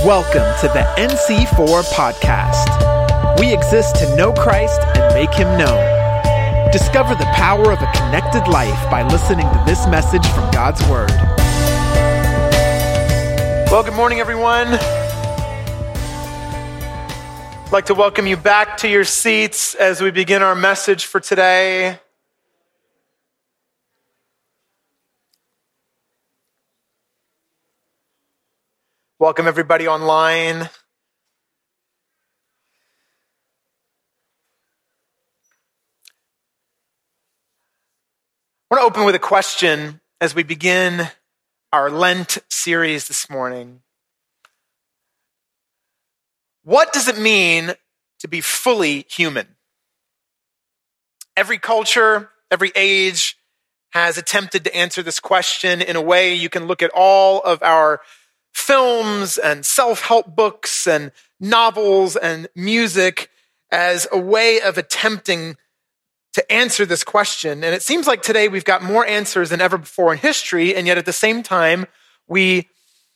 Welcome to the NC4 podcast. We exist to know Christ and make him known. Discover the power of a connected life by listening to this message from God's Word. Well, good morning, everyone. I'd like to welcome you back to your seats as we begin our message for today. Welcome everybody online. I want to open with a question as we begin our Lent series this morning. What does it mean to be fully human? Every culture, every age has attempted to answer this question in a way. You can look at all of our films and self-help books and novels and music as a way of attempting to answer this question. And it seems like today we've got more answers than ever before in history, and yet at the same time, we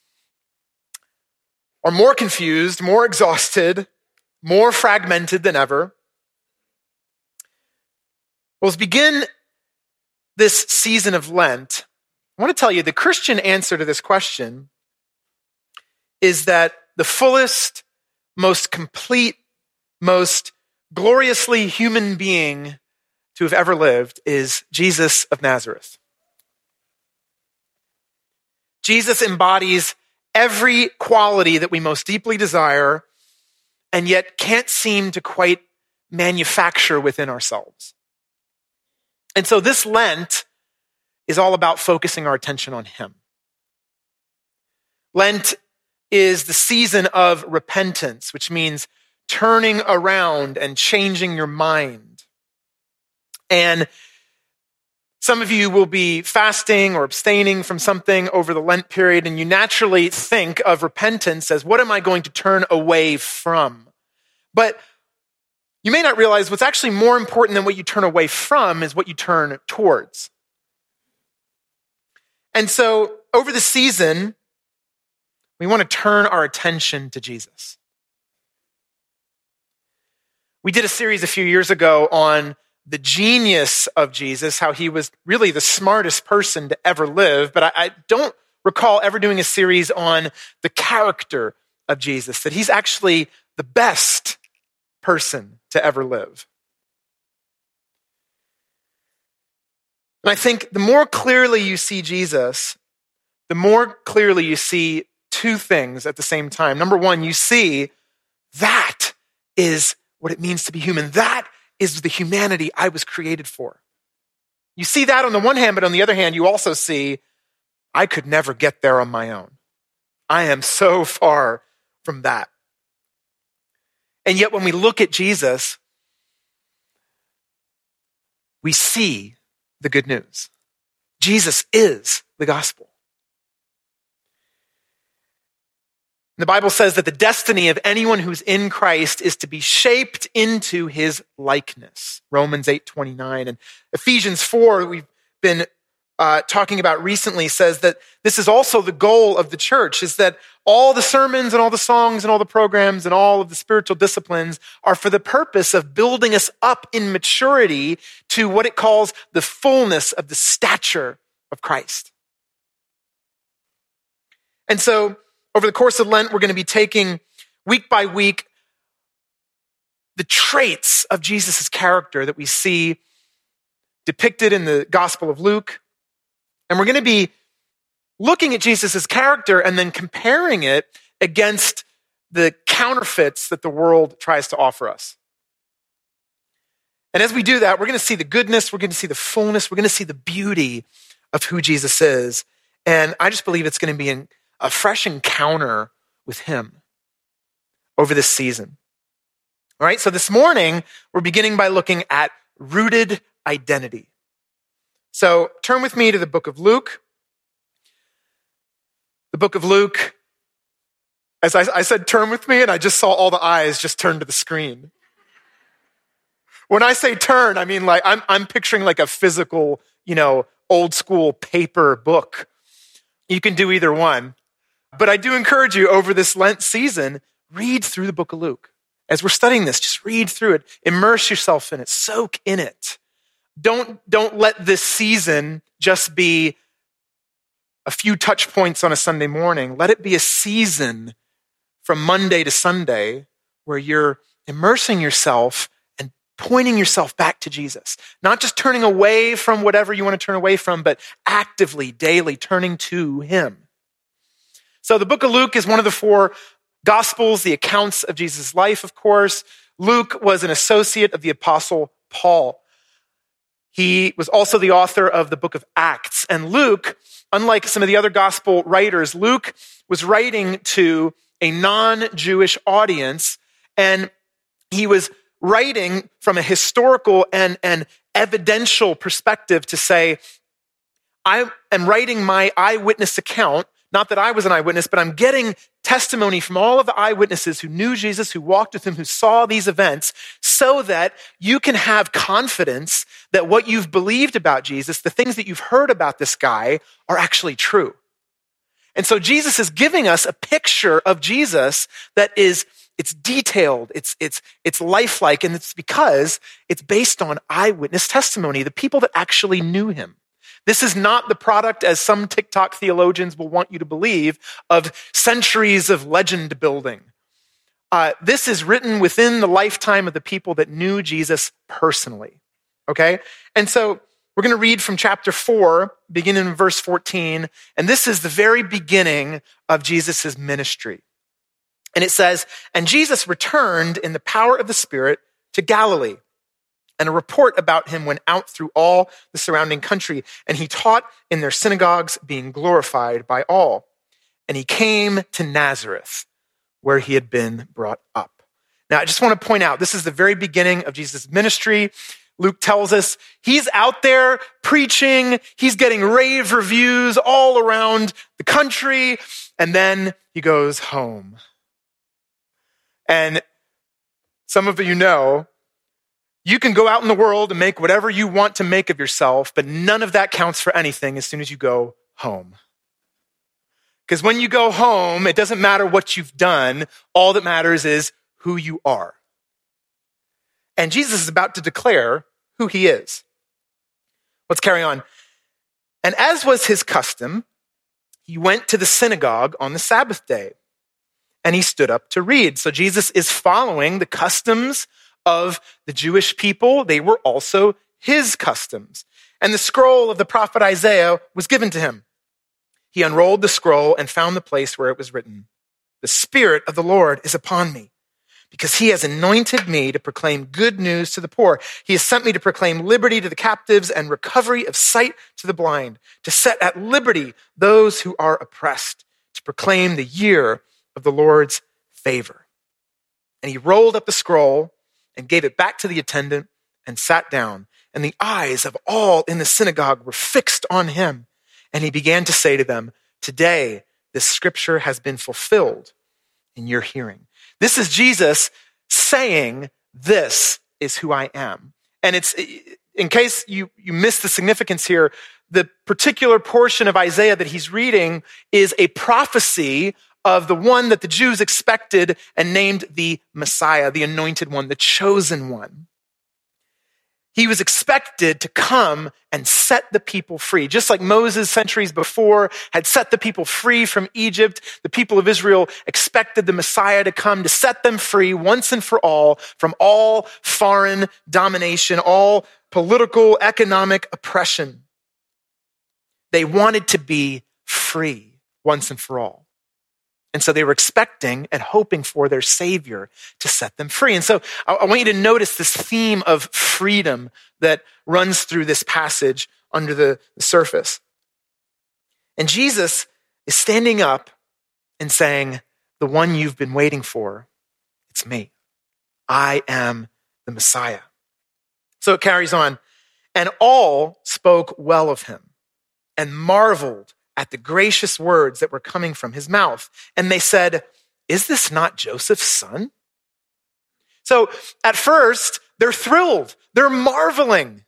are more confused, more exhausted, more fragmented than ever. Well, as we begin this season of Lent, I want to tell you the Christian answer to this question is that the fullest, most complete, most gloriously human being to have ever lived is Jesus of Nazareth. Jesus embodies every quality that we most deeply desire and yet can't seem to quite manufacture within ourselves. And so this Lent is all about focusing our attention on him. Lent is the season of repentance, which means turning around and changing your mind. And some of you will be fasting or abstaining from something over the Lent period, and you naturally think of repentance as, what am I going to turn away from? But you may not realize what's actually more important than what you turn away from is what you turn towards. And so over the season, we want to turn our attention to Jesus. We did a series a few years ago on the genius of Jesus, how he was really the smartest person to ever live, but I don't recall ever doing a series on the character of Jesus, that he's actually the best person to ever live. And I think the more clearly you see Jesus, the more clearly you see two things at the same time. Number one, you see that is what it means to be human. That is the humanity I was created for. You see that on the one hand, but on the other hand, you also see, I could never get there on my own. I am so far from that. And yet when we look at Jesus, we see the good news. Jesus is the gospel. The Bible says that the destiny of anyone who's in Christ is to be shaped into his likeness. Romans 8:29 and Ephesians 4, we've been talking about recently, says that this is also the goal of the church, is that all the sermons and all the songs and all the programs and all of the spiritual disciplines are for the purpose of building us up in maturity to what it calls the fullness of the stature of Christ. And so, over the course of Lent, we're going to be taking week by week the traits of Jesus' character that we see depicted in the Gospel of Luke. And we're going to be looking at Jesus' character and then comparing it against the counterfeits that the world tries to offer us. And as we do that, we're going to see the goodness, we're going to see the fullness, we're going to see the beauty of who Jesus is. And I just believe it's going to be a fresh encounter with him over this season. All right, so this morning, we're beginning by looking at rooted identity. So turn with me to the book of Luke. The book of Luke, as I said, turn with me, and I just saw all the eyes just turn to the screen. When I say turn, I mean like I'm picturing like a physical, old school paper book. You can do either one. But I do encourage you over this Lent season, read through the book of Luke. As we're studying this, just read through it. Immerse yourself in it. Soak in it. Don't let this season just be a few touch points on a Sunday morning. Let it be a season from Monday to Sunday where you're immersing yourself and pointing yourself back to Jesus. Not just turning away from whatever you want to turn away from, but actively, daily turning to him. So the book of Luke is one of the 4 Gospels, the accounts of Jesus' life, of course. Luke was an associate of the Apostle Paul. He was also the author of the book of Acts. And Luke, unlike some of the other gospel writers, Luke was writing to a non-Jewish audience, and he was writing from a historical and evidential perspective to say, I am writing my eyewitness account. Not that I was an eyewitness, but I'm getting testimony from all of the eyewitnesses who knew Jesus, who walked with him, who saw these events, so that you can have confidence that what you've believed about Jesus, the things that you've heard about this guy, are actually true. And so Jesus is giving us a picture of Jesus that it's detailed, it's lifelike, and it's because it's based on eyewitness testimony, the people that actually knew him. This is not the product, as some TikTok theologians will want you to believe, of centuries of legend building. This is written within the lifetime of the people that knew Jesus personally, okay? And so we're going to read from chapter 4, beginning in verse 14, and this is the very beginning of Jesus' ministry. And it says, "And Jesus returned in the power of the Spirit to Galilee. And a report about him went out through all the surrounding country, and he taught in their synagogues, being glorified by all. And he came to Nazareth, where he had been brought up." Now, I just want to point out, this is the very beginning of Jesus' ministry. Luke tells us he's out there preaching, he's getting rave reviews all around the country, and then he goes home. And some of you know, you can go out in the world and make whatever you want to make of yourself, but none of that counts for anything as soon as you go home. Because when you go home, it doesn't matter what you've done. All that matters is who you are. And Jesus is about to declare who he is. Let's carry on. "And as was his custom, he went to the synagogue on the Sabbath day, and he stood up to read." So Jesus is following the customs of the Jewish people. They were also his customs. "And the scroll of the prophet Isaiah was given to him. He unrolled the scroll and found the place where it was written, 'The Spirit of the Lord is upon me, because he has anointed me to proclaim good news to the poor. He has sent me to proclaim liberty to the captives and recovery of sight to the blind, to set at liberty those who are oppressed, to proclaim the year of the Lord's favor.' And he rolled up the scroll and gave it back to the attendant and sat down. And the eyes of all in the synagogue were fixed on him. And he began to say to them, 'Today this scripture has been fulfilled in your hearing.'" This is Jesus saying, "This is who I am." And it's, in case you miss the significance here, the particular portion of Isaiah that he's reading is a prophecy of the one that the Jews expected and named the Messiah, the anointed one, the chosen one. He was expected to come and set the people free. Just like Moses centuries before had set the people free from Egypt, the people of Israel expected the Messiah to come to set them free once and for all from all foreign domination, all political, economic oppression. They wanted to be free once and for all. And so they were expecting and hoping for their Savior to set them free. And so I want you to notice this theme of freedom that runs through this passage under the surface. And Jesus is standing up and saying, "The one you've been waiting for, it's me. I am the Messiah." So it carries on. "And all spoke well of him and marveled at the gracious words that were coming from his mouth. And they said, 'Is this not Joseph's son?'" So at first, they're thrilled. They're marveling.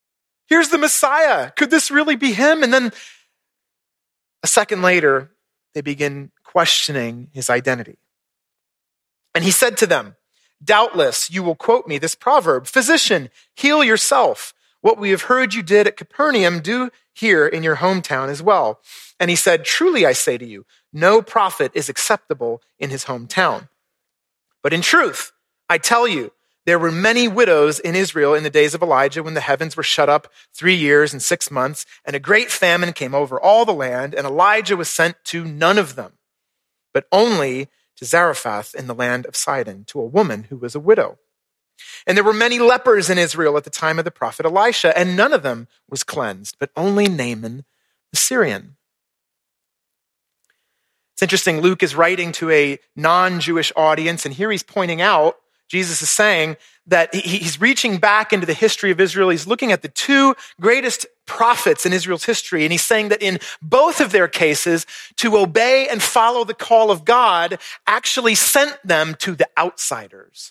Here's the Messiah. Could this really be him? And then a second later, they begin questioning his identity. And he said to them, "Doubtless you will quote me this proverb, 'Physician, heal yourself. What we have heard you did at Capernaum, do here in your hometown as well.' And he said, 'Truly I say to you, no prophet is acceptable in his hometown. But in truth, I tell you, there were many widows in Israel in the days of Elijah when the heavens were shut up 3 years and 6 months, and a great famine came over all the land, and Elijah was sent to none of them, but only to Zarephath in the land of Sidon, to a woman who was a widow. And there were many lepers in Israel at the time of the prophet Elisha, and none of them was cleansed, but only Naaman the Syrian.'" It's interesting, Luke is writing to a non-Jewish audience, and here he's pointing out, Jesus is saying that he's reaching back into the history of Israel. He's looking at the two greatest prophets in Israel's history, and he's saying that in both of their cases, to obey and follow the call of God actually sent them to the outsiders.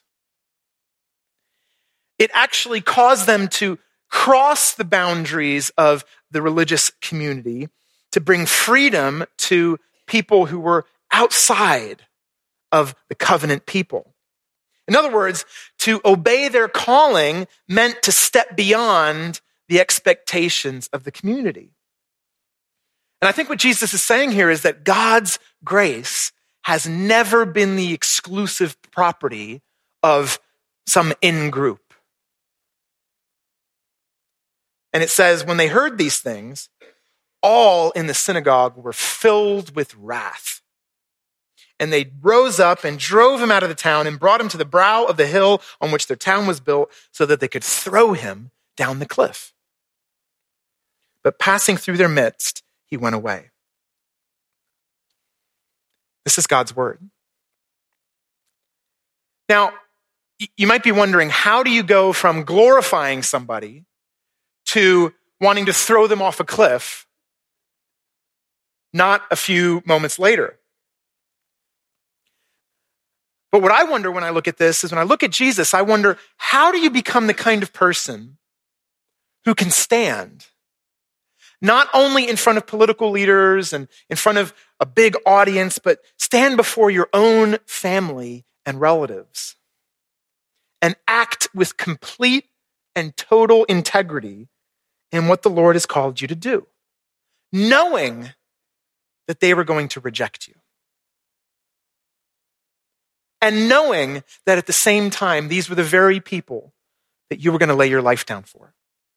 It actually caused them to cross the boundaries of the religious community to bring freedom to people who were outside of the covenant people. In other words, to obey their calling meant to step beyond the expectations of the community. And I think what Jesus is saying here is that God's grace has never been the exclusive property of some in-group. And it says, when they heard these things, all in the synagogue were filled with wrath. And they rose up and drove him out of the town and brought him to the brow of the hill on which their town was built so that they could throw him down the cliff. But passing through their midst, he went away. This is God's word. Now, you might be wondering, how do you go from glorifying somebody to wanting to throw them off a cliff not a few moments later? But what I wonder when I look at this is when I look at Jesus, I wonder, how do you become the kind of person who can stand not only in front of political leaders and in front of a big audience, but stand before your own family and relatives and act with complete and total integrity in what the Lord has called you to do, knowing that they were going to reject you. And knowing that at the same time, these were the very people that you were going to lay your life down for.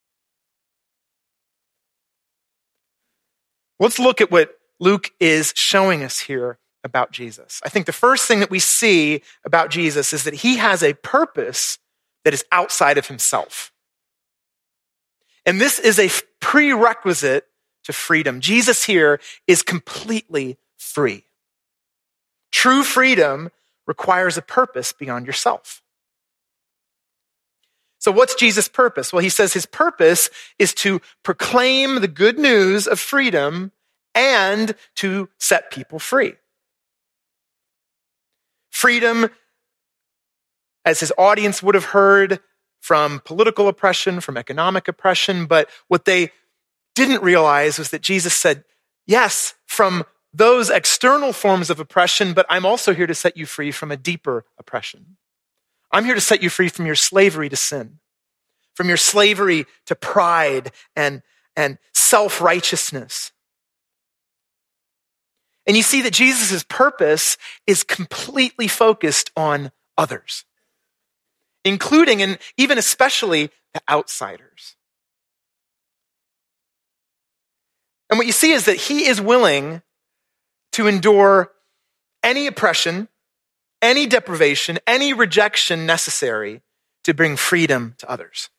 Let's look at what Luke is showing us here about Jesus. I think the first thing that we see about Jesus is that he has a purpose that is outside of himself. And this is a prerequisite to freedom. Jesus here is completely free. True freedom requires a purpose beyond yourself. So what's Jesus' purpose? Well, he says his purpose is to proclaim the good news of freedom and to set people free. Freedom, as his audience would have heard, from political oppression, from economic oppression, but what they didn't realize was that Jesus said, yes, from those external forms of oppression, but I'm also here to set you free from a deeper oppression. I'm here to set you free from your slavery to sin, from your slavery to pride and self-righteousness. And you see that Jesus' purpose is completely focused on others, including and even especially the outsiders. And what you see is that he is willing to endure any oppression, any deprivation, any rejection necessary to bring freedom to others.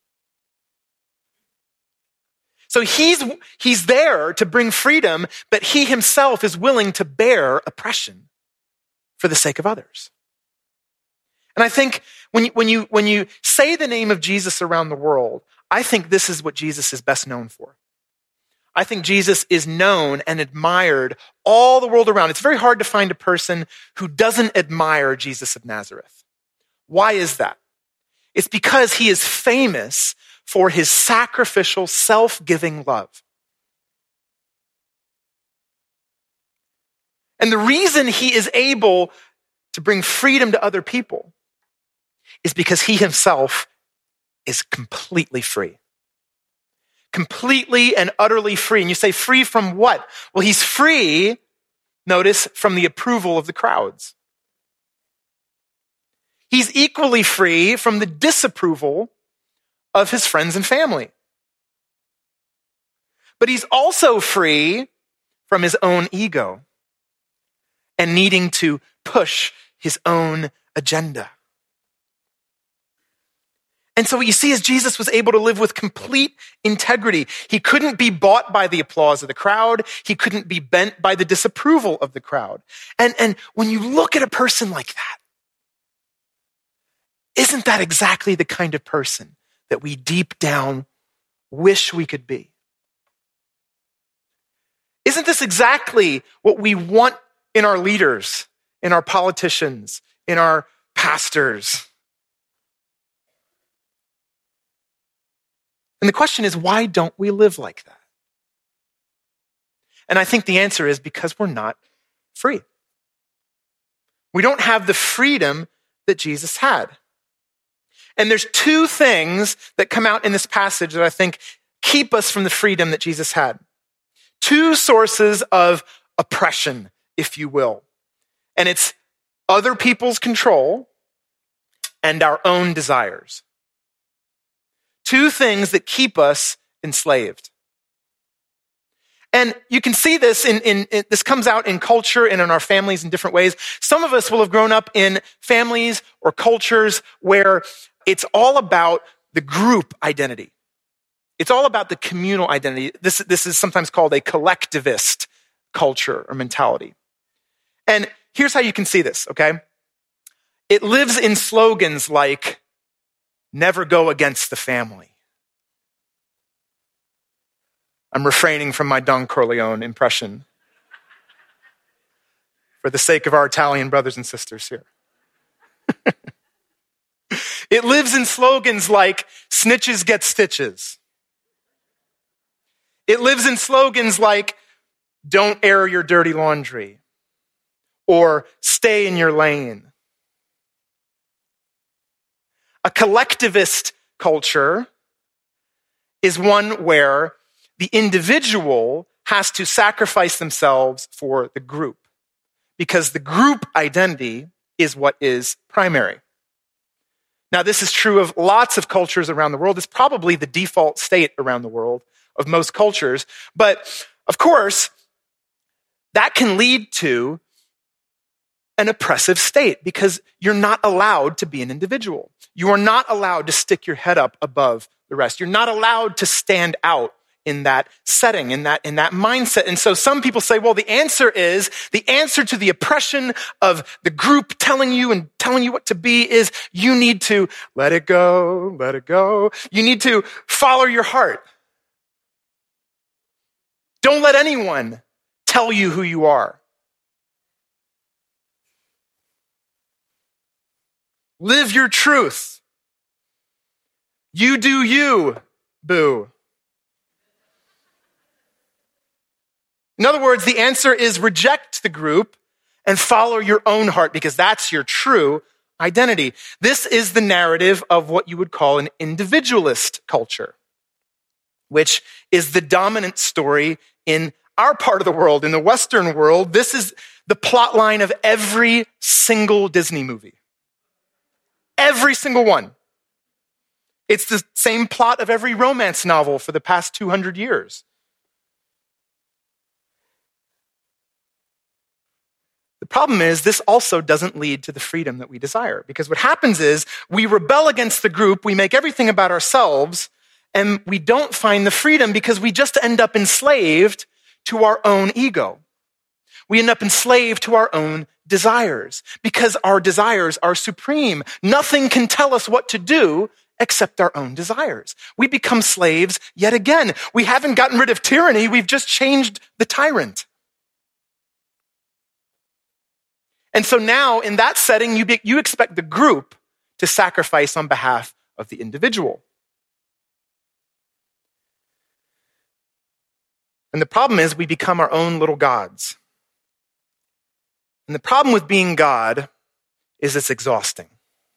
So he's there to bring freedom, but he himself is willing to bear oppression for the sake of others. And I think when you say the name of Jesus around the world, I think this is what Jesus is best known for. I think Jesus is known and admired all the world around. It's very hard to find a person who doesn't admire Jesus of Nazareth. Why is that? It's because he is famous for his sacrificial, self-giving love. And the reason he is able to bring freedom to other people is because he himself is completely free. Completely and utterly free. And you say, free from what? Well, he's free, notice, from the approval of the crowds. He's equally free from the disapproval of his friends and family. But he's also free from his own ego and needing to push his own agenda. And so what you see is Jesus was able to live with complete integrity. He couldn't be bought by the applause of the crowd. He couldn't be bent by the disapproval of the crowd. And when you look at a person like that, isn't that exactly the kind of person that we deep down wish we could be? Isn't this exactly what we want in our leaders, in our politicians, in our pastors? And the question is, why don't we live like that? And I think the answer is because we're not free. We don't have the freedom that Jesus had. And there's two things that come out in this passage that I think keep us from the freedom that Jesus had. Two sources of oppression, if you will. And it's other people's control and our own desires. Two things that keep us enslaved. And you can see this this comes out in culture and in our families in different ways. Some of us will have grown up in families or cultures where it's all about the group identity. It's all about the communal identity. This is sometimes called a collectivist culture or mentality. And here's how you can see this, okay? It lives in slogans like, never go against the family. I'm refraining from my Don Corleone impression for the sake of our Italian brothers and sisters here. It lives in slogans like, snitches get stitches. It lives in slogans like, don't air your dirty laundry, or stay in your lane. A collectivist culture is one where the individual has to sacrifice themselves for the group, because the group identity is what is primary. Now, this is true of lots of cultures around the world. It's probably the default state around the world of most cultures. But of course, that can lead to an oppressive state because you're not allowed to be an individual. You are not allowed to stick your head up above the rest. You're not allowed to stand out in that setting, in that mindset. And so some people say, well, the answer to the oppression of the group telling you what to be is you need to let it go, let it go. You need to follow your heart. Don't let anyone tell you who you are. Live your truth. You do you, boo. In other words, the answer is reject the group and follow your own heart because that's your true identity. This is the narrative of what you would call an individualist culture, which is the dominant story in our part of the world, in the Western world. This is the plot line of every single Disney movie. Every single one. It's the same plot of every romance novel for the past 200 years. The problem is this also doesn't lead to the freedom that we desire, because what happens is we rebel against the group, we make everything about ourselves, and we don't find the freedom because we just end up enslaved to our own ego. We end up enslaved to our own desires because our desires are supreme. Nothing can tell us what to do except our own desires. We become slaves yet again. We haven't gotten rid of tyranny, we've just changed the tyrant. And so now, in that setting, you expect the group to sacrifice on behalf of the individual. And the problem is we become our own little gods. And the problem with being God is it's exhausting.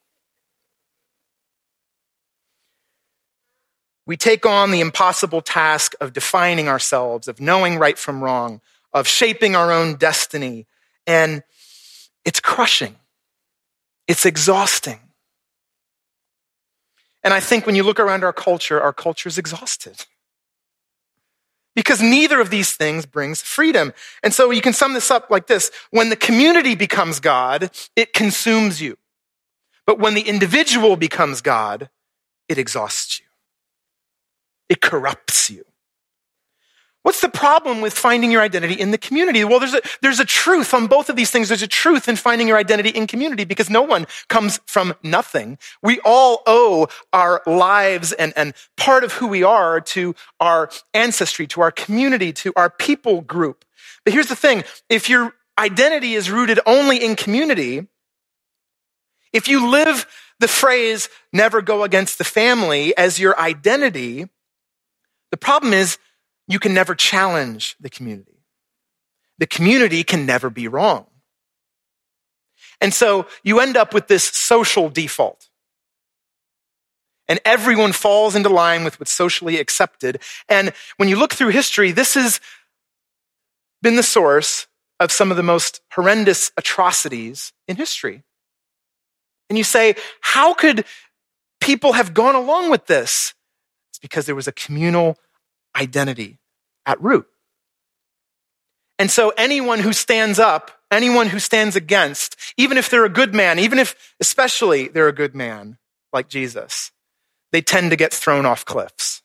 We take on the impossible task of defining ourselves, of knowing right from wrong, of shaping our own destiny. And it's crushing. It's exhausting. And I think when you look around our culture is exhausted. Because neither of these things brings freedom. And so you can sum this up like this. When the community becomes God, it consumes you. But when the individual becomes God, it exhausts you. It corrupts you. What's the problem with finding your identity in the community? Well, there's a truth on both of these things. There's a truth in finding your identity in community because no one comes from nothing. We all owe our lives and part of who we are to our ancestry, to our community, to our people group. But here's the thing. If your identity is rooted only in community, if you live the phrase, never go against the family as your identity, the problem is you can never challenge the community. The community can never be wrong. And so you end up with this social default. And everyone falls into line with what's socially accepted. And when you look through history, this has been the source of some of the most horrendous atrocities in history. And you say, how could people have gone along with this? It's because there was a communal identity at root. And so anyone who stands up, anyone who stands against, even if they're a good man, even if especially they're a good man like Jesus, they tend to get thrown off cliffs.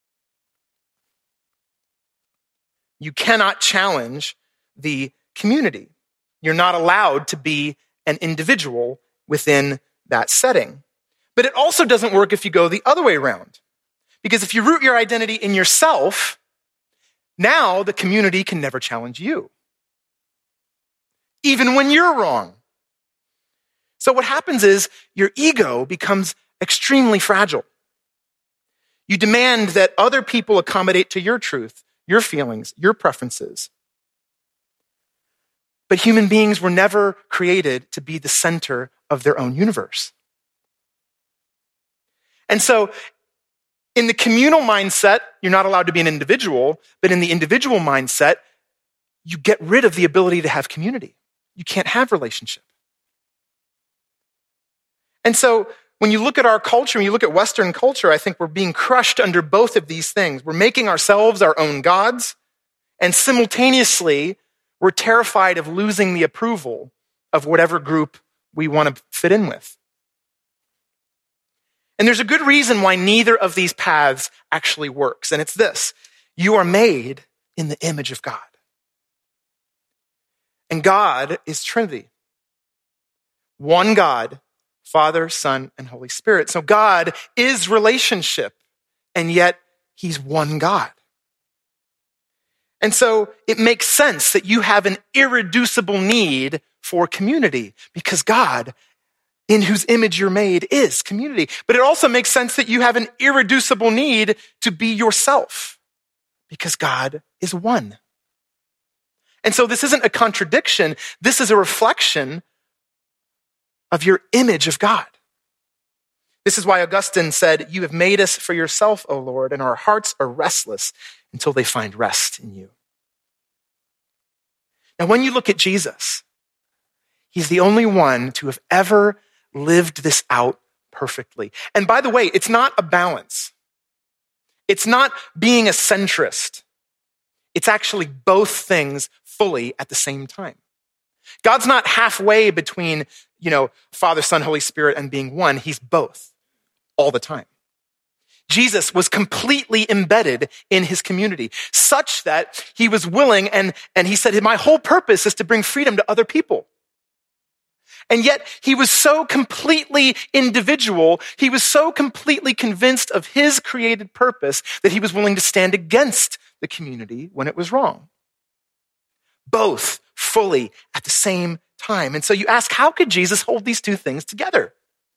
You cannot challenge the community. You're not allowed to be an individual within that setting. But it also doesn't work if you go the other way around. Because if you root your identity in yourself, now the community can never challenge you. Even when you're wrong. So what happens is your ego becomes extremely fragile. You demand that other people accommodate to your truth, your feelings, your preferences. But human beings were never created to be the center of their own universe. And so in the communal mindset, you're not allowed to be an individual, but in the individual mindset, you get rid of the ability to have community. You can't have relationship. And so when you look at our culture, when you look at Western culture, I think we're being crushed under both of these things. We're making ourselves our own gods, and simultaneously, we're terrified of losing the approval of whatever group we want to fit in with. And there's a good reason why neither of these paths actually works, and it's this. You are made in the image of God. And God is Trinity. One God, Father, Son, and Holy Spirit. So God is relationship, and yet he's one God. And so it makes sense that you have an irreducible need for community because God, in whose image you're made, is community. But it also makes sense that you have an irreducible need to be yourself because God is one. And so this isn't a contradiction. This is a reflection of your image of God. This is why Augustine said, "You have made us for yourself, O Lord, and our hearts are restless until they find rest in you." Now, when you look at Jesus, he's the only one to have ever lived this out perfectly. And by the way, it's not a balance. It's not being a centrist. It's actually both things fully at the same time. God's not halfway between, Father, Son, Holy Spirit and being one. He's both all the time. Jesus was completely embedded in his community, such that he was willing, and he said, my whole purpose is to bring freedom to other people. And yet he was so completely individual, he was so completely convinced of his created purpose that he was willing to stand against the community when it was wrong. Both fully at the same time. And so you ask, how could Jesus hold these two things together?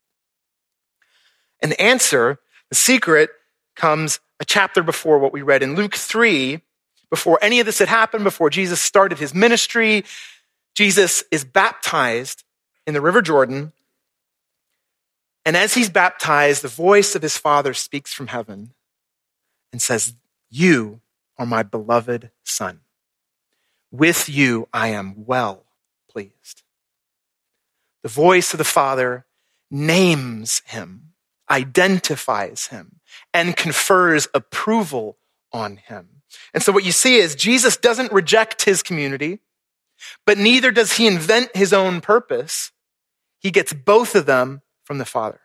And the answer, the secret, comes a chapter before what we read in Luke 3. Before any of this had happened, before Jesus started his ministry, Jesus is baptized in the River Jordan, and as he's baptized, the voice of his Father speaks from heaven and says, "You are my beloved Son. With you I am well pleased." The voice of the Father names him, identifies him, and confers approval on him. And so what you see is Jesus doesn't reject his community, but neither does he invent his own purpose. He gets both of them from the Father.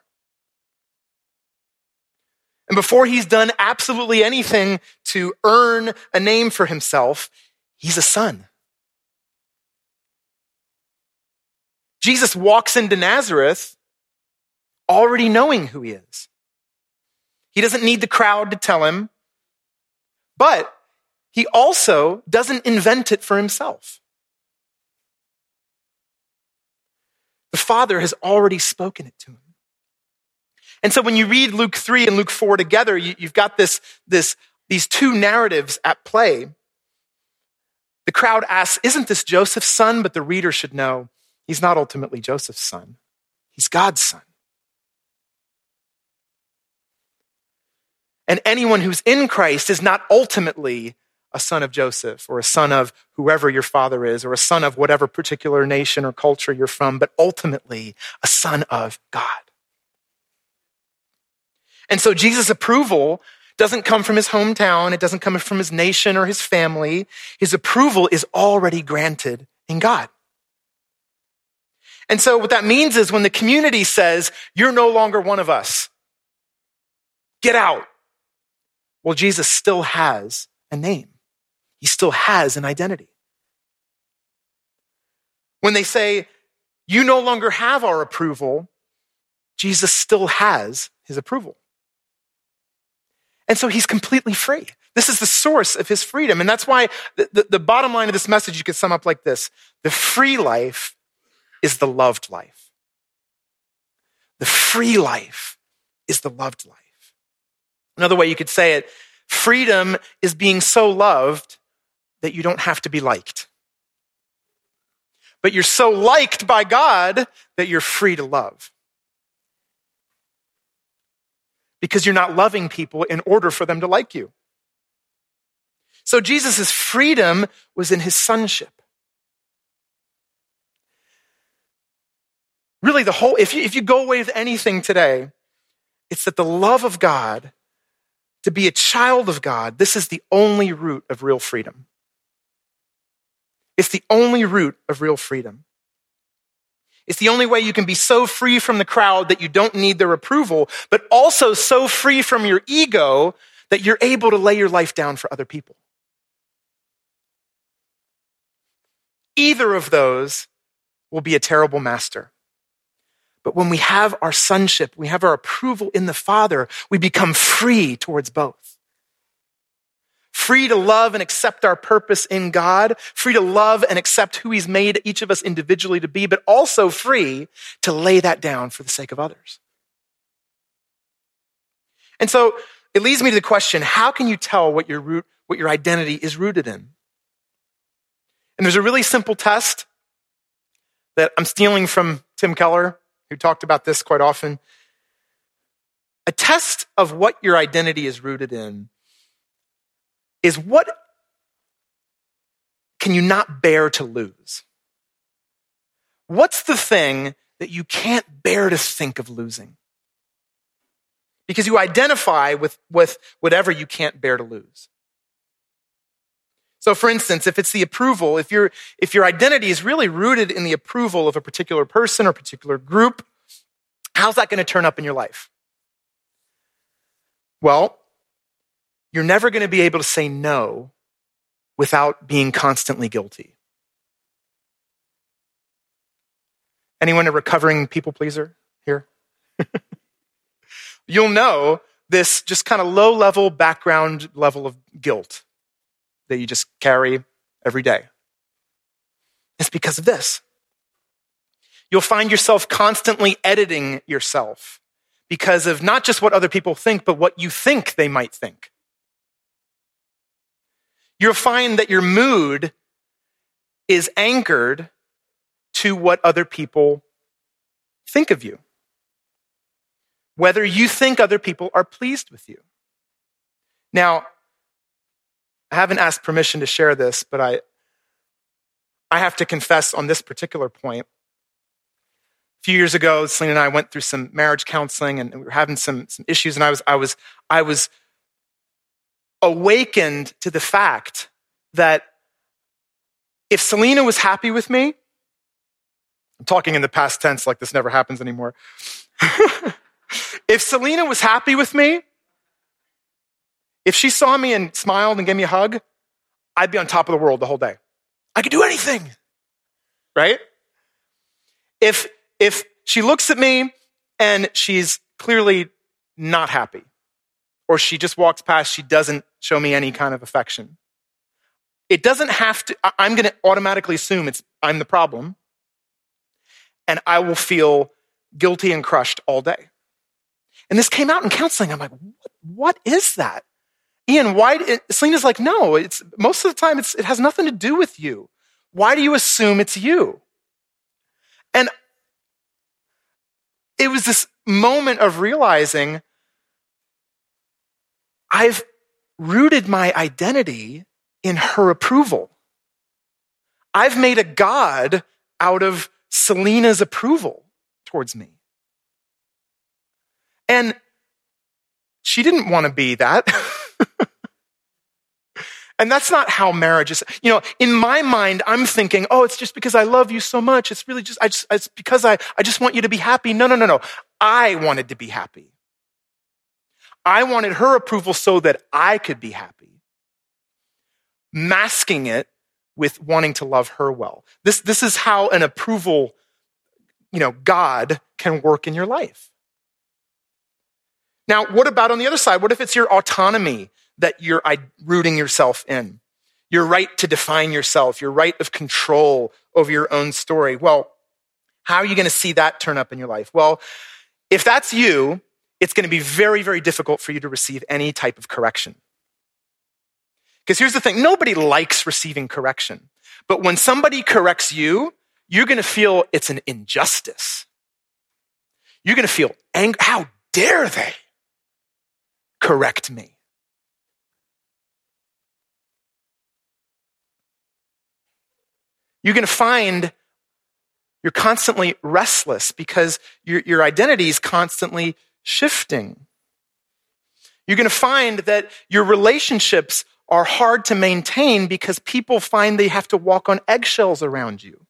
And before he's done absolutely anything to earn a name for himself, he's a son. Jesus walks into Nazareth already knowing who he is. He doesn't need the crowd to tell him, but he also doesn't invent it for himself. The Father has already spoken it to him. And so when you read Luke 3 and Luke 4 together, you've got these two narratives at play. The crowd asks, "Isn't this Joseph's son?" But the reader should know he's not ultimately Joseph's son. He's God's son. And anyone who's in Christ is not ultimately a son of Joseph or a son of whoever your father is or a son of whatever particular nation or culture you're from, but ultimately a son of God. And so Jesus' approval doesn't come from his hometown. It doesn't come from his nation or his family. His approval is already granted in God. And so what that means is when the community says, "You're no longer one of us, get out," well, Jesus still has a name. He still has an identity. When they say, "You no longer have our approval," Jesus still has his approval. And so he's completely free. This is the source of his freedom. And that's why the bottom line of this message you could sum up like this: the free life is the loved life. The free life is the loved life. Another way you could say it, freedom is being so loved that you don't have to be liked. But you're so liked by God that you're free to love. Because you're not loving people in order for them to like you. So Jesus' freedom was in his sonship. Really, if you go away with anything today, it's that the love of God, to be a child of God, this is the only root of real freedom. It's the only root of real freedom. It's the only way you can be so free from the crowd that you don't need their approval, but also so free from your ego that you're able to lay your life down for other people. Either of those will be a terrible master. But when we have our sonship, we have our approval in the Father, we become free towards both. Free to love and accept our purpose in God, free to love and accept who he's made each of us individually to be, but also free to lay that down for the sake of others. And so it leads me to the question, how can you tell what your identity is rooted in? And there's a really simple test that I'm stealing from Tim Keller, who talked about this quite often. A test of what your identity is rooted in is what can you not bear to lose? What's the thing that you can't bear to think of losing? Because you identify with whatever you can't bear to lose. So for instance, if it's the approval, if your identity is really rooted in the approval of a particular person or particular group, how's that going to turn up in your life? Well, you're never going to be able to say no without being constantly guilty. Anyone a recovering people pleaser here? You'll know this just kind of low-level background level of guilt that you just carry every day. It's because of this. You'll find yourself constantly editing yourself because of not just what other people think, but what you think they might think. You'll find that your mood is anchored into what other people think of you. Whether you think other people are pleased with you. Now, I haven't asked permission to share this, but I have to confess on this particular point. A few years ago, Selena and I went through some marriage counseling, and we were having some issues, and I was awakened to the fact that if Selena was happy with me, I'm talking in the past tense like this never happens anymore. If Selena was happy with me, if she saw me and smiled and gave me a hug, I'd be on top of the world the whole day. I could do anything, right? If she looks at me and she's clearly not happy, or she just walks past, she doesn't show me any kind of affection, it doesn't have to, I'm going to automatically assume I'm the problem, and I will feel guilty and crushed all day. And this came out in counseling. I'm like, what is that? Ian, Selena's like, no, most of the time it has nothing to do with you. Why do you assume it's you? And it was this moment of realizing I've rooted my identity in her approval. I've made a God out of Selena's approval towards me. And she didn't want to be that. And that's not how marriage is. In my mind, I'm thinking, oh, it's just because I love you so much. It's really just, it's because I just want you to be happy. No. I wanted to be happy. I wanted her approval so that I could be happy. Masking it with wanting to love her well. This is how an approval, God can work in your life. Now, what about on the other side? What if it's your autonomy that you're rooting yourself in? Your right to define yourself, your right of control over your own story. Well, how are you going to see that turn up in your life? Well, if that's you, it's going to be very, very difficult for you to receive any type of correction. Because here's the thing, nobody likes receiving correction. But when somebody corrects you, you're going to feel it's an injustice. You're going to feel angry. How dare they correct me? You're going to find you're constantly restless because your identity is constantly shifting. You're going to find that your relationships are hard to maintain because people find they have to walk on eggshells around you.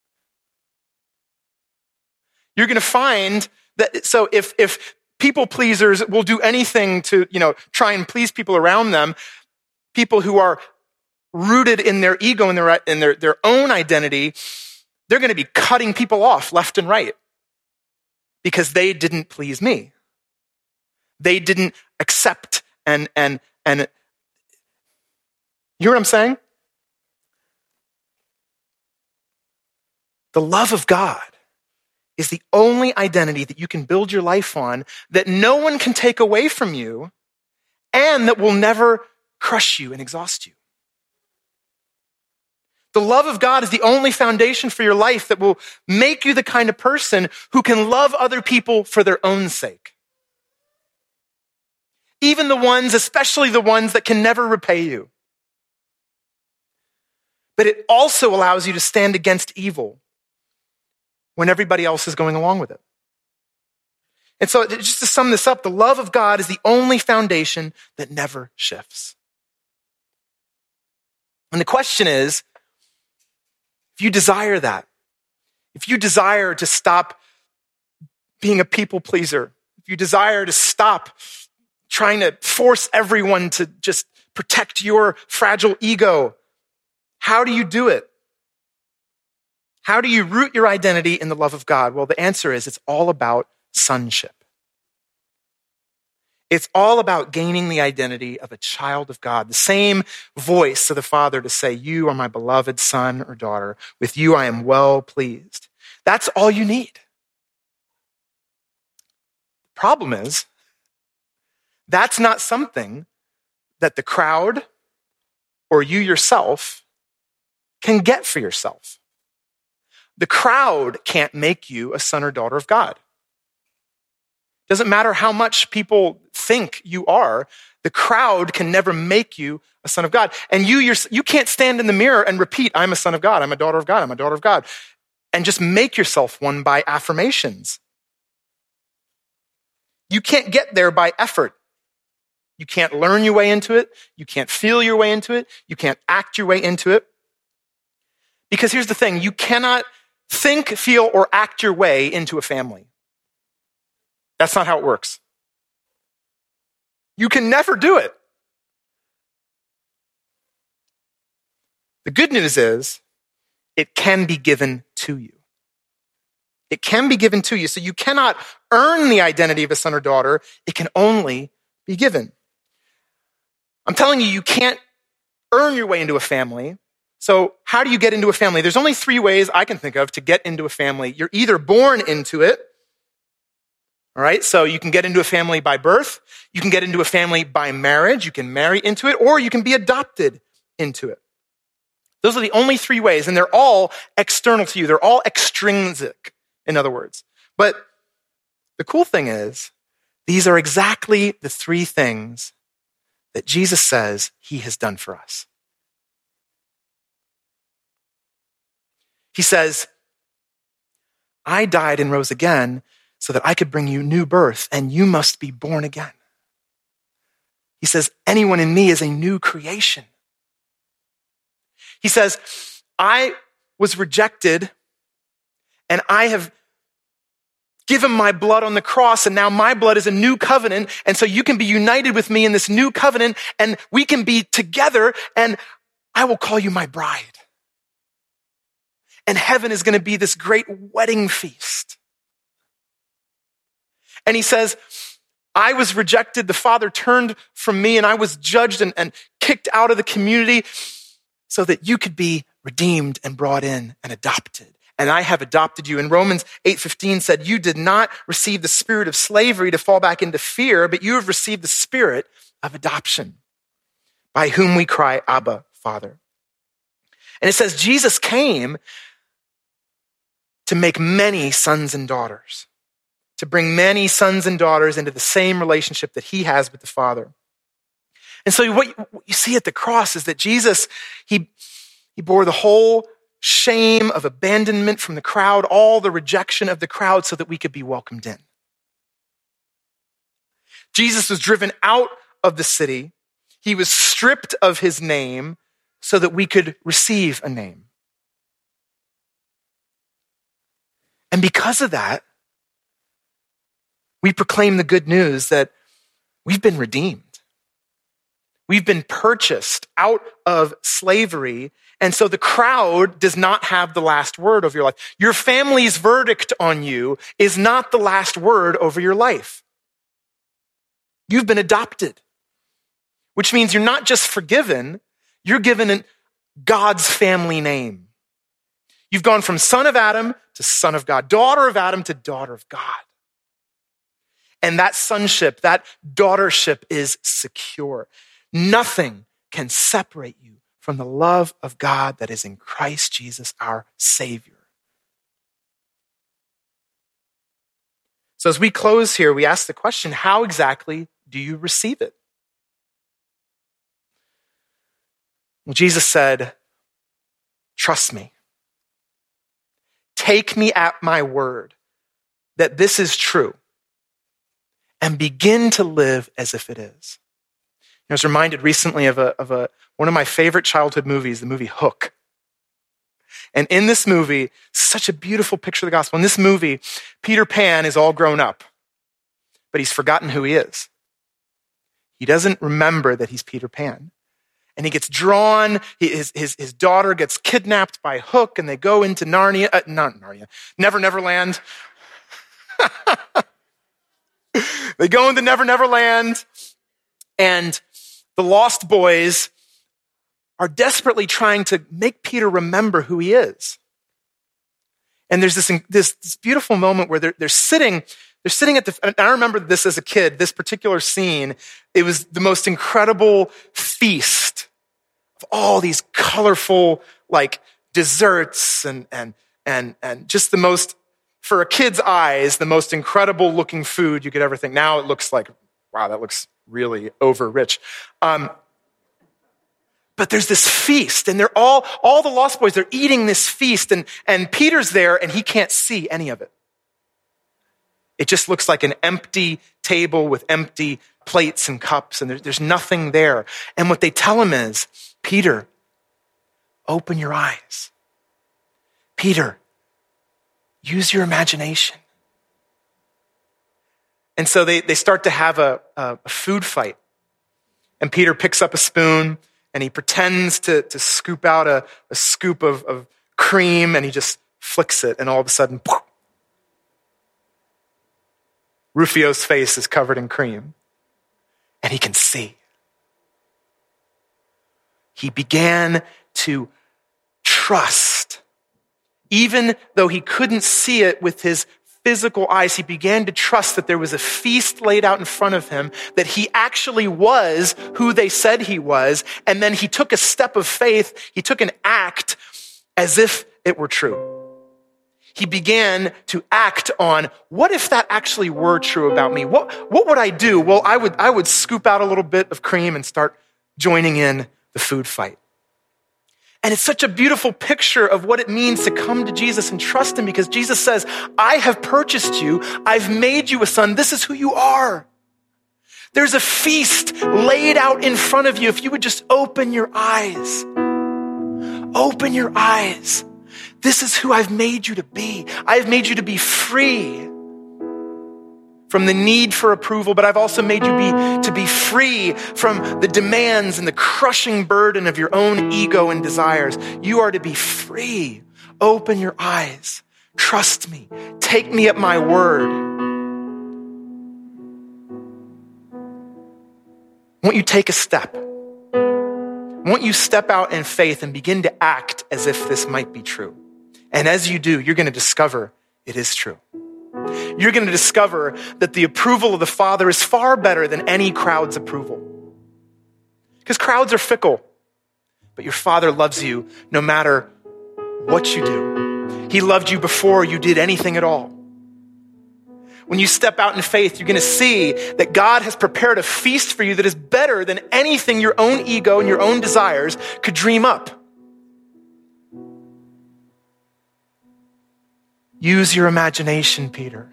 You're going to find that, so if people pleasers will do anything to, try and please people around them, people who are rooted in their ego and their own identity, they're going to be cutting people off left and right because they didn't please me. They didn't accept and you hear what I'm saying? The love of God is the only identity that you can build your life on that no one can take away from you and that will never crush you and exhaust you. The love of God is the only foundation for your life that will make you the kind of person who can love other people for their own sake. Even the ones, especially the ones that can never repay you. But it also allows you to stand against evil when everybody else is going along with it. And so just to sum this up, the love of God is the only foundation that never shifts. And the question is, if you desire that, if you desire to stop being a people pleaser, if you desire to stop trying to force everyone to just protect your fragile ego, how do you do it? How do you root your identity in the love of God? Well, the answer is it's all about sonship. It's all about gaining the identity of a child of God, the same voice of the Father to say, you are my beloved son or daughter. With you I am well pleased. That's all you need. The problem is, that's not something that the crowd or you yourself can get for yourself. The crowd can't make you a son or daughter of God. Doesn't matter how much people think you are, the crowd can never make you a son of God. And you can't stand in the mirror and repeat, I'm a son of God, I'm a daughter of God, I'm a daughter of God, and just make yourself one by affirmations. You can't get there by effort. You can't learn your way into it. You can't feel your way into it. You can't act your way into it. Because here's the thing, you cannot think, feel, or act your way into a family. That's not how it works. You can never do it. The good news is, it can be given to you. It can be given to you. So you cannot earn the identity of a son or daughter. It can only be given. I'm telling you, you can't earn your way into a family. So how do you get into a family? There's only 3 ways I can think of to get into a family. You're either born into it. All right, so you can get into a family by birth. You can get into a family by marriage. You can marry into it, or you can be adopted into it. Those are the only 3 ways, and they're all external to you. They're all extrinsic, in other words. But the cool thing is, these are exactly the 3 things that Jesus says he has done for us. He says, I died and rose again so that I could bring you new birth, and you must be born again. He says, anyone in me is a new creation. He says, I was rejected, and I have given my blood on the cross, and now my blood is a new covenant, and so you can be united with me in this new covenant, and we can be together, and I will call you my bride. And heaven is going to be this great wedding feast. And he says, I was rejected. The Father turned from me, and I was judged and kicked out of the community so that you could be redeemed and brought in and adopted. And I have adopted you. And Romans 8:15 said, you did not receive the spirit of slavery to fall back into fear, but you have received the spirit of adoption, by whom we cry, Abba, Father. And it says Jesus came to make many sons and daughters, to bring many sons and daughters into the same relationship that he has with the Father. And so what you see at the cross is that Jesus, he bore the whole shame of abandonment from the crowd, all the rejection of the crowd, so that we could be welcomed in. Jesus was driven out of the city. He was stripped of his name so that we could receive a name. And because of that, we proclaim the good news that we've been redeemed. We've been purchased out of slavery. And so the crowd does not have the last word over your life. Your family's verdict on you is not the last word over your life. You've been adopted, which means you're not just forgiven, you're given God's family name. You've gone from son of Adam to son of God, daughter of Adam to daughter of God. And that sonship, that daughtership is secure. Nothing can separate you from the love of God that is in Christ Jesus, our Savior. So as we close here, we ask the question, how exactly do you receive it? Well, Jesus said, trust me. Take me at my word that this is true and begin to live as if it is. I was reminded recently of one of my favorite childhood movies, the movie Hook. And in this movie, such a beautiful picture of the gospel. In this movie, Peter Pan is all grown up, but he's forgotten who he is. He doesn't remember that he's Peter Pan. And he gets drawn, his daughter gets kidnapped by Hook, and they go into Narnia, not Narnia, Neverland. They go into Neverland, and the Lost Boys are desperately trying to make Peter remember who he is. And there's this beautiful moment where they're sitting at and I remember this as a kid, this particular scene. It was the most incredible feast of all these colorful, like, desserts and and just the most, for a kid's eyes, the most incredible looking food you could ever think. Now it looks like, wow, that looks really over rich. But there's this feast, and they're all the Lost Boys, they're eating this feast, and Peter's there, and he can't see any of it. It just looks like an empty table with empty plates and cups, and there's nothing there. And what they tell him is, Peter, open your eyes. Peter, use your imagination. And so they start to have a food fight. And Peter picks up a spoon, and he pretends to scoop out a scoop of cream, and he just flicks it, and all of a sudden, poof, Rufio's face is covered in cream, and he can see. He began to trust. Even though he couldn't see it with his physical eyes, he began to trust that there was a feast laid out in front of him, that he actually was who they said he was, and then he took a step of faith, he took an act as if it were true. He began to act on, what if that actually were true about me? What would I do? Well, I would scoop out a little bit of cream and start joining in the food fight. And it's such a beautiful picture of what it means to come to Jesus and trust him, because Jesus says, I have purchased you. I've made you a son. This is who you are. There's a feast laid out in front of you. If you would just open your eyes. Open your eyes. This is who I've made you to be. I've made you to be free from the need for approval, but I've also made you to be free from the demands and the crushing burden of your own ego and desires. You are to be free. Open your eyes. Trust me. Take me at my word. Won't you take a step? Won't you step out in faith and begin to act as if this might be true? And as you do, you're going to discover it is true. You're going to discover that the approval of the Father is far better than any crowd's approval. Because crowds are fickle, but your Father loves you no matter what you do. He loved you before you did anything at all. When you step out in faith, you're going to see that God has prepared a feast for you that is better than anything your own ego and your own desires could dream up. Use your imagination, Peter.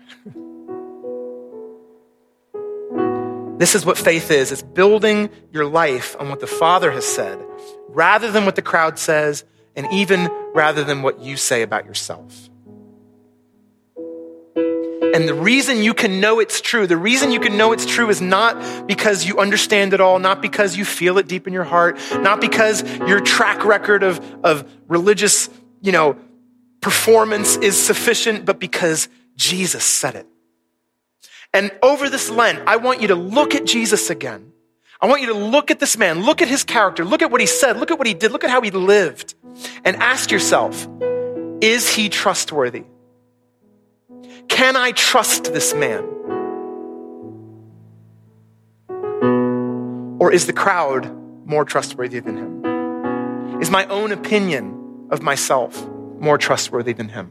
This is what faith is. It's building your life on what the Father has said, rather than what the crowd says, and even rather than what you say about yourself. And the reason you can know it's true, is not because you understand it all, not because you feel it deep in your heart, not because your track record of religious, performance is sufficient, but because Jesus said it. And over this Lent, I want you to look at Jesus again. I want you to look at this man, look at his character, look at what he said, look at what he did, look at how he lived, and ask yourself, is he trustworthy? Can I trust this man? Or is the crowd more trustworthy than him? Is my own opinion of myself more trustworthy than him?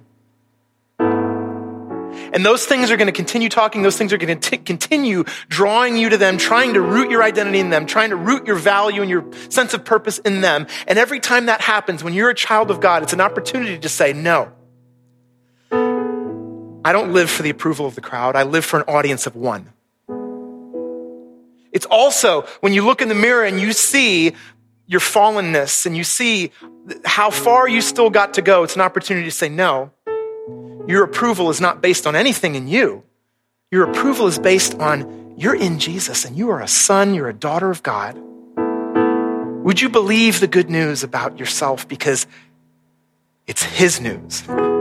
And those things are going to continue talking. Those things are going to continue drawing you to them, trying to root your identity in them, trying to root your value and your sense of purpose in them. And every time that happens, when you're a child of God, it's an opportunity to say, no, I don't live for the approval of the crowd. I live for an audience of one. It's also when you look in the mirror and you see your fallenness and you see how far you still got to go, it's an opportunity to say, no, your approval is not based on anything in you. Your approval is based on you're in Jesus and you are a son, you're a daughter of God. Would you believe the good news about yourself because it's his news?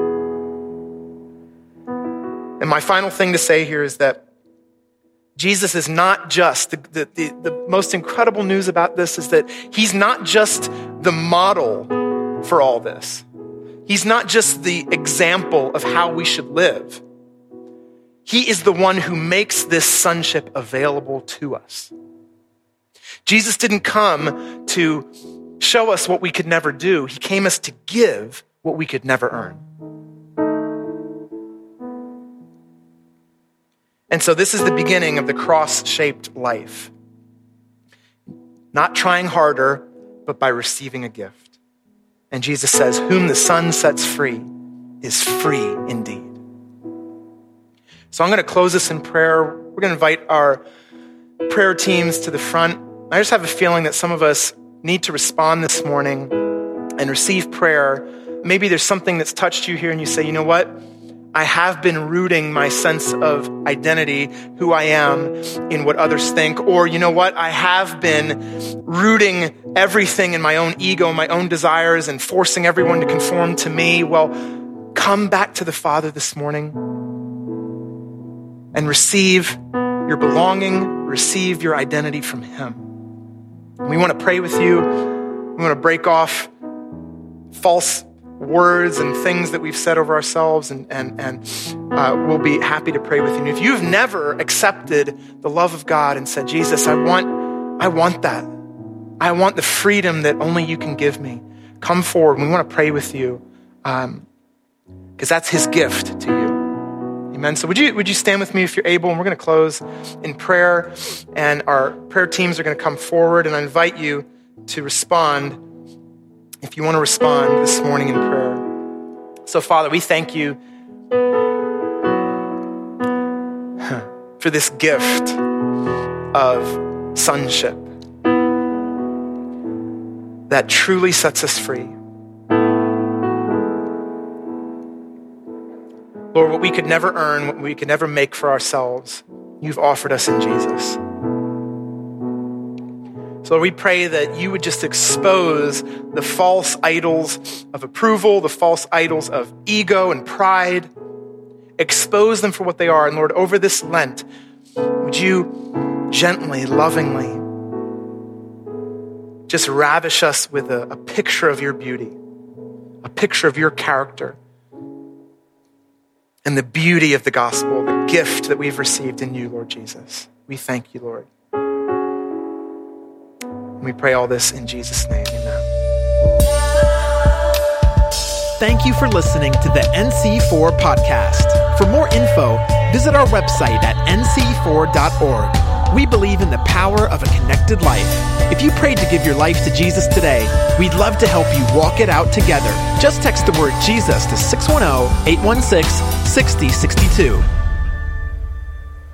And my final thing to say here is that Jesus is not just, the most incredible news about this is that he's not just the model for all this. He's not just the example of how we should live. He is the one who makes this sonship available to us. Jesus didn't come to show us what we could never do. He came us to give what we could never earn. And so this is the beginning of the cross-shaped life. Not trying harder, but by receiving a gift. And Jesus says, whom the Son sets free is free indeed. So I'm going to close this in prayer. We're going to invite our prayer teams to the front. I just have a feeling that some of us need to respond this morning and receive prayer. Maybe there's something that's touched you here and you say, you know what? I have been rooting my sense of identity, who I am, in what others think. Or you know what? I have been rooting everything in my own ego, my own desires, and forcing everyone to conform to me. Well, come back to the Father this morning and receive your belonging, receive your identity from Him. We want to pray with you. We want to break off false words and things that we've said over ourselves, and we'll be happy to pray with you. And if you've never accepted the love of God and said, Jesus, I want that. I want the freedom that only you can give me. Come forward. We want to pray with you because that's His gift to you. Amen. So would you stand with me if you're able? And we're going to close in prayer, and our prayer teams are going to come forward, and I invite you to respond if you want to respond this morning in prayer. So Father, we thank you for this gift of sonship that truly sets us free. Lord, what we could never earn, what we could never make for ourselves, you've offered us in Jesus. So Lord, we pray that you would just expose the false idols of approval, the false idols of ego and pride. Expose them for what they are. And Lord, over this Lent, would you gently, lovingly, just ravish us with a picture of your beauty, a picture of your character, and the beauty of the gospel, the gift that we've received in you, Lord Jesus. We thank you, Lord. We pray all this in Jesus' name, amen. Thank you for listening to the NC4 podcast. For more info, visit our website at nc4.org. We believe in the power of a connected life. If you prayed to give your life to Jesus today, we'd love to help you walk it out together. Just text the word Jesus to 610-816-6062.